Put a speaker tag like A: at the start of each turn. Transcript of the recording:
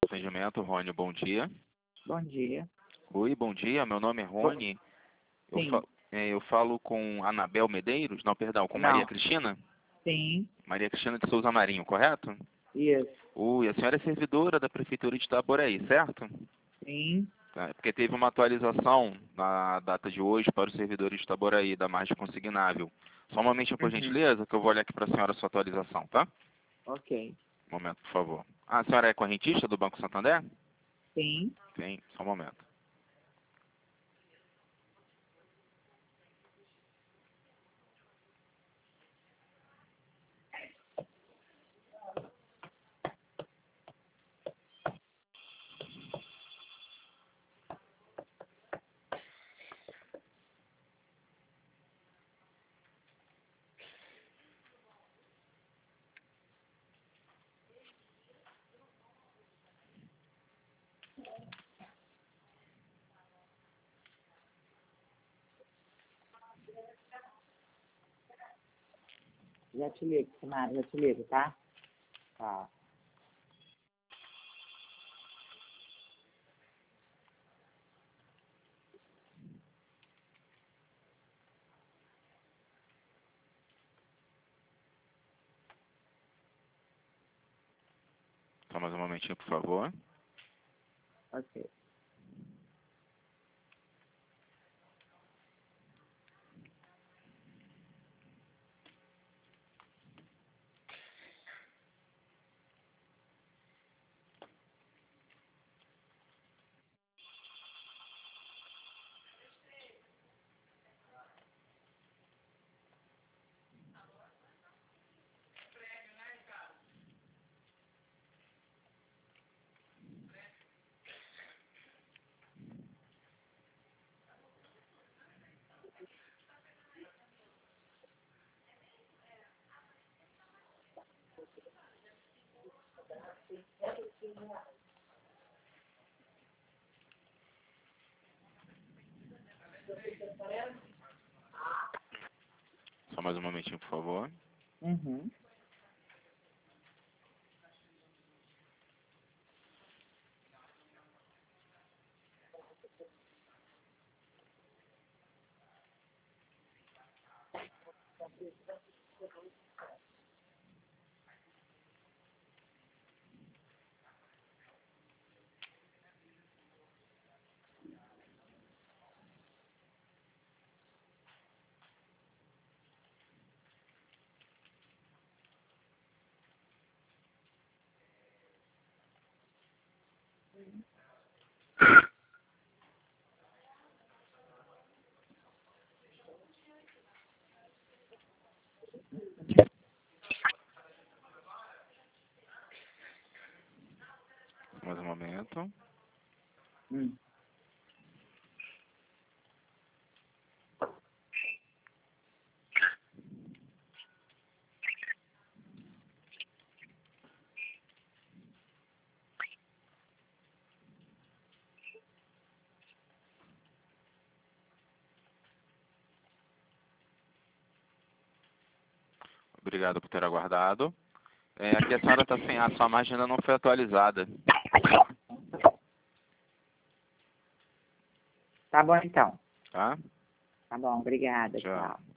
A: atendimento, Rony, bom dia.
B: Bom dia.
A: Oi, bom dia, meu nome é Rony.
B: Sim.
A: Eu falo com Anabel Medeiros, não, perdão, com
B: Não.
A: Maria Cristina?
B: Sim.
A: Maria Cristina de Souza Marinho, correto?
B: Isso.
A: Oi, a senhora é servidora da Prefeitura de Itaboraí, certo?
B: Sim.
A: Tá, porque teve uma atualização na data de hoje para os servidores de Itaboraí, da margem consignável. Só um momentinho, por gentileza, que eu vou olhar aqui para a senhora a sua atualização, tá?
B: Ok.
A: Um momento, por favor. Ah, a senhora é correntista do Banco Santander?
B: Sim.
A: Sim, só um momento.
B: Já te ligo, Samara, já te ligo, tá? Tá.
A: Só mais um momentinho, por favor.
B: Ok.
A: Só mais um momentinho, por favor.
B: Uhum.
A: Mais um momento.
B: Hum.
A: Obrigado por ter aguardado. Aqui a senhora está sem a sua margem ainda não foi atualizada.
B: Tá bom, então.
A: Tá?
B: Tá bom, obrigada.
A: Tchau.
B: Tchau.